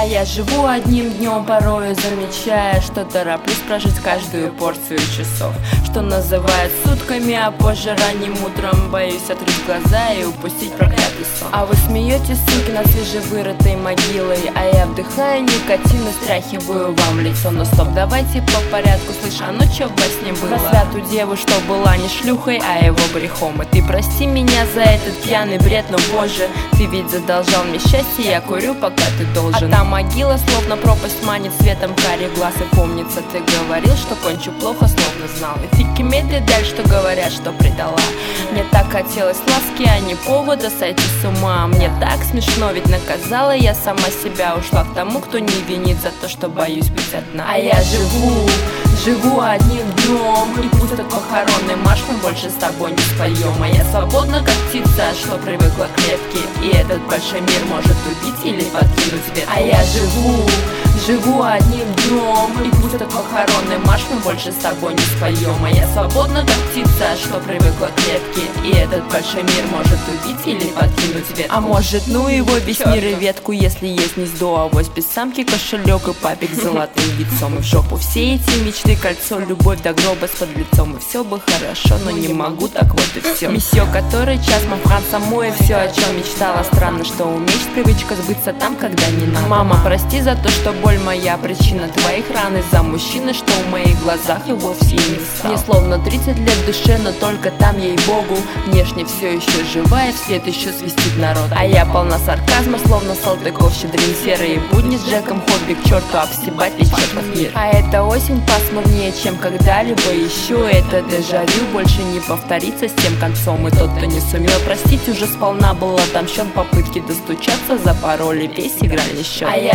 я живу одним днем, порою замечая, что тороплюсь прожить каждую порцию часов, что называют сутками, а позже ранним утром боюсь открыть глаза и упустить проклятый сон. А вы смеетесь, суки, над свежевырытой могилой, а я вдыхаю никотин и стряхиваю вам лицо. Но стоп, давайте по порядку, слышь, а ну чё во сне было? За святую деву, что была не шлюхой, а его грехом. И ты прости меня за этот пьяный бред, но позже ты ведь задолжал мне счастье, я курю, пока ты должен. А та могила словно пропасть манит светом карий глаз. И помнится, ты говорил, что кончу плохо, словно знал. И фиг имеет деталь, что говорят, что предала. Мне так хотелось ласки, а не повода сойти с ума. Мне так смешно, ведь наказала я сама себя. Ушла к тому, кто не винит за то, что боюсь быть одна. А я живу одним днем, и пусть этот похоронный марш мы больше с тобой не споем. А я свободна, как птица, что привыкла к клетке, и этот большой мир может убить или подкинуть ветку. А я живу одним днем, и пусть этот похоронный марш мы больше с тобой не споем. А я свободна, как птица, что привыкла к клетке, и этот большой мир может убить или подкинуть ветку. А может, ну его весь мир и ветку, если есть гнездо, авось без самки кошелек и папик с золотым яйцом. И в жопу все эти мечты, кольцо, любовь до гроба с подлецом. И все бы хорошо, но не могу, так вот и все. Месье, который час Франца мой, все, о чем мечтала. Странно, что умеешь привычка сбыться там, когда не надо. Мама, прости за то, что боль моя причина твоих ран из-за мужчины, что в моих глазах и вовсе не стал. Мне словно 30 лет в душе, но только там, ей-богу, внешне все еще живая, вслед еще свистит народ. А я полна сарказма, словно Салтыков, щедрин серые будни с Джеком, хобби к черту, обстебать весь чертов мир. А эта осень пасмурнее, чем когда-либо еще. Это дежавю больше не повторится с тем концом. И тот, кто не сумел простить, уже сполна был отомщен. Попытки достучаться за пароли весь игральный счет. А я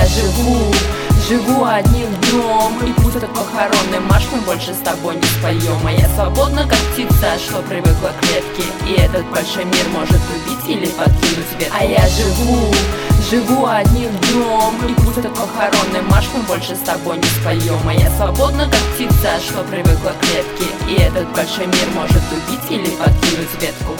живу одним днем, и пусть этот похоронный марш мы больше с тобой не споем. А я свободна, как птица, что привыкла к клетке, и этот большой мир может убить или подкинуть ветку. А я живу одним днем, и пусть этот похоронный марш мы больше с тобой не споем. А я свободна, как птица, что привыкла к клетке, и этот большой мир может убить или подкинуть ветку.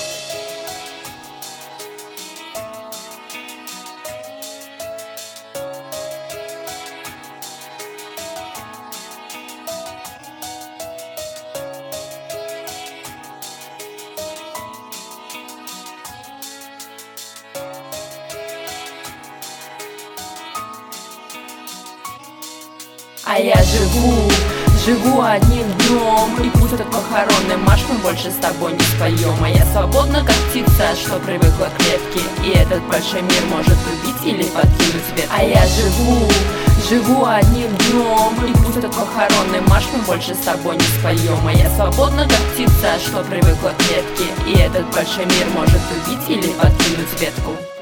А я живу одним днем, и пусть этот похоронный марш мы больше с тобой не споем. А я свободна, как птица, что привыкла к клетке, и этот большой мир может убить или подкинуть ветку. А я живу одним днем, и пусть этот похоронный марш мы больше с тобой не споем. А я свободна, как птица, что привыкла к клетке, и этот большой мир может убить или подкинуть ветку.